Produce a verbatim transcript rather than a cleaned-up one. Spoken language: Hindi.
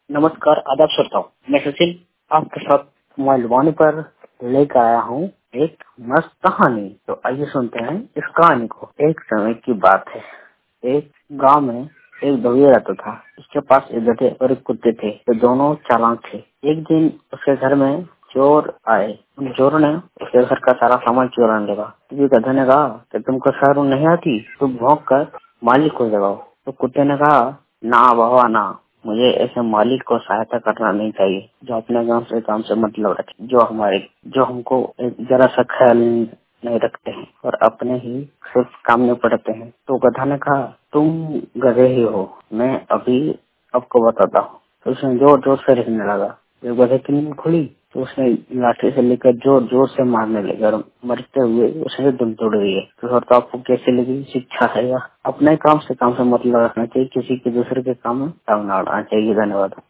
नमस्कार, आदाब श्रोताओं। मैं सुशील आपके साथ मोबाइल वाणी पर लेकर आया हूँ एक मस्त कहानी। तो आइए सुनते हैं इस कहानी को। एक समय की बात है, एक गांव में एक भेड़िया रहता था। उसके पास एक गधे और एक कुत्ते थे। तो दोनों चालाक थे। एक दिन उसके घर में चोर आए। उन चोरों ने उसके घर का सारा सामान चुराने लगा। तो गधे ने कहा कि तुमको शर्म नहीं आती, तुम भौंक कर मालिक को जगाओ। तो कुत्ते ने कहा, ना बाबा ना, मुझे ऐसे मालिक को सहायता करना नहीं चाहिए जो अपने काम से काम से मतलब रखे, जो हमारे जो हमको एक जरा सा ख्याल नहीं रखते हैं और अपने ही सिर्फ काम में पड़ते हैं। तो गधा ने कहा, तुम गधे ही हो, मैं अभी आपको बताता हूँ। तो उसने जोर जोर से लिखने लगा। जब गधे की नींद खुली तो उसने लाठी से लेकर जोर जोर से मारने लगे और मरते हुए उसने दुम तोड़ दी है। तो सर, तो आपको कैसे लगी? शिक्षा है या अपने काम से काम से मतलब रखना चाहिए, किसी के दूसरे के काम में टांग ना अड़ाना चाहिए। धन्यवाद।